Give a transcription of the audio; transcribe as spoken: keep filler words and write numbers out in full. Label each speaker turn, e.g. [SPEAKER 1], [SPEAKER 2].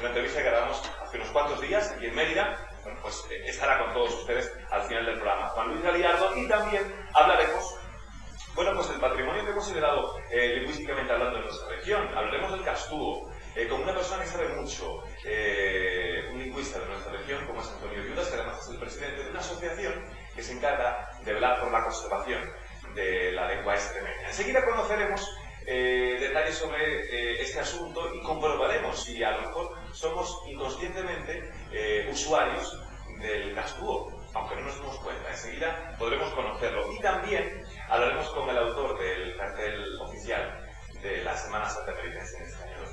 [SPEAKER 1] una entrevista que grabamos hace unos cuantos días aquí en Mérida. Bueno, pues eh, estará con todos ustedes al final del programa Juan Luis Galiardo, y también hablaremos, bueno, pues del patrimonio que hemos heredado eh, lingüísticamente hablando en nuestra región. Hablaremos del castúo, eh, con una persona que sabe mucho, eh, un lingüista de nuestra región, como es Antonio Viudas, que además es el presidente de una asociación que se encarga de velar por la conservación de la lengua extremeña. Enseguida conoceremos eh, detalles sobre eh, este asunto y comprobaremos si a lo mejor somos inconscientemente eh, usuarios del castúo, aunque no nos demos cuenta. Enseguida podremos conocerlo. Y también hablaremos con el autor del cartel oficial de la Semana Santa Meridense en este año.